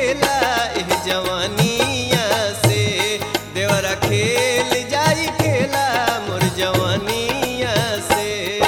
खेला एह जवानिया से देवरा खेल जाई खेला मोर जवानिया से।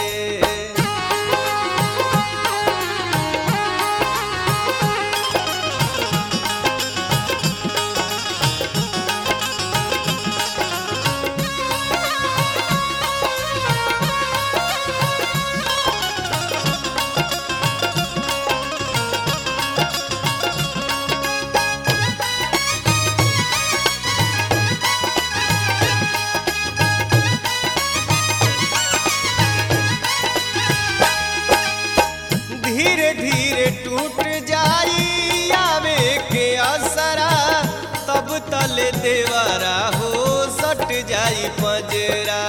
धीरे धीरे टूट जाई आवे के असरा तब तले देवरा हो सट जाई पजरा।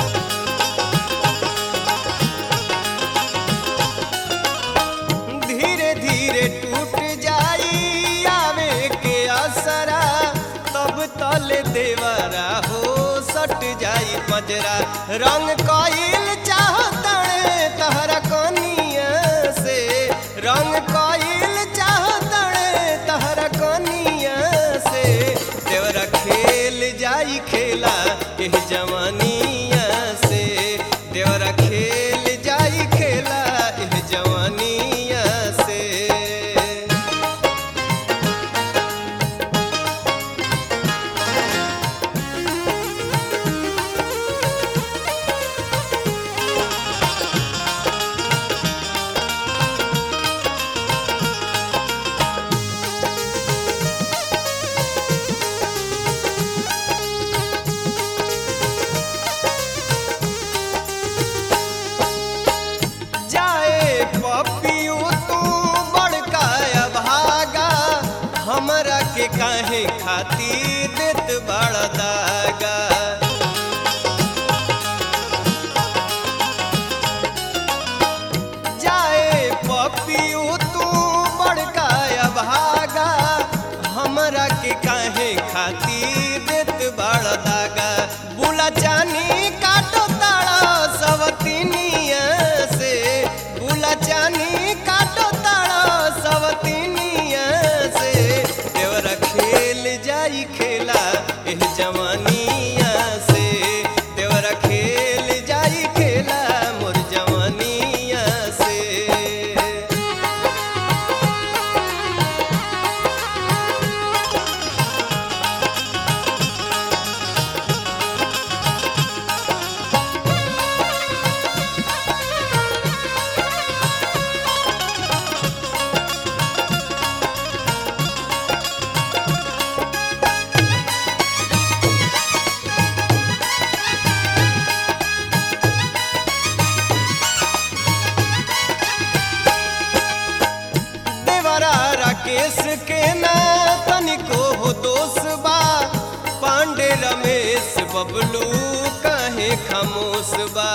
धीरे धीरे टूट जाई आवे के असरा तब तले देवरा हो सट जाई पजरा। रंग कइल चाहतड़े तहरा कनिया से रंग कइल चाहतड़े तहरा कनिया से देवरा खेल जाई खेला एह जवानिया से देवरा खेल जाई खेला एह जवानिया से। जाए पपियू तू बड़का अभागा हमरा के काहे खातिर देत बड़ा दागा। जाए पपियू तू बड़का अभागा हमरा के काहे खातिर देत बड़ा दागा। बुला चानी काटो ताड़ा सवतिनिया से बुला चानी काटो ताड़ा सवतिनिया से देवरा खेल जाई खेला एह जवानिया से देवरा खेल जाई खेला मोर जवानिया से। देवरा राकेश के ना तनिको हो दोष बा पांडे रमेश बबलू काहे खामोश बा।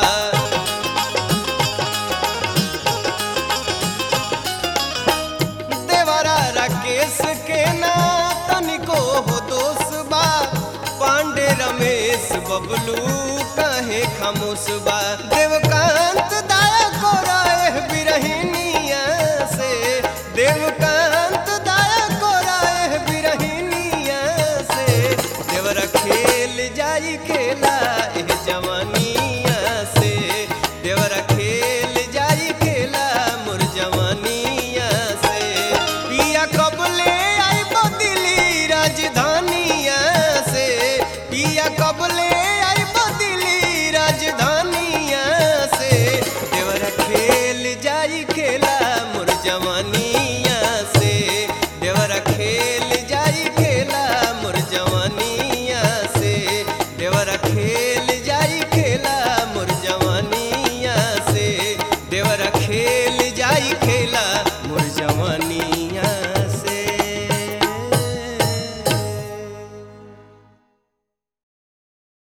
देवरा राकेश के ना तनिको हो दोष बा पांडे रमेश बबलू काहे खामोश बा। देवकांत दाया को राह बिरहिनिया से देवकांत दाया को राह बिरहिनिया से देवरा खेल जाई खेला एह जवानिया से देवरा खेल जाई खेला मोर जवानिया से। पिया कबले आई बदिली राजधानिया से पिया कबले आई बदिली राजधानिया से देवरा खेल जाई खेला मोर जवानिया से देवरा खेल जाई खेला मोर जवानिया से देवरा खेल जाई खेला मोर जवानिया से देवरा खेल जाई खेला।